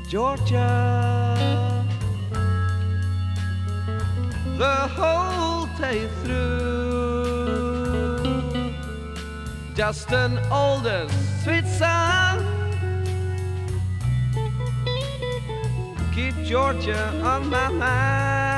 Georgia, the whole day through. Just an old and sweet song. Keep Georgia on my mind.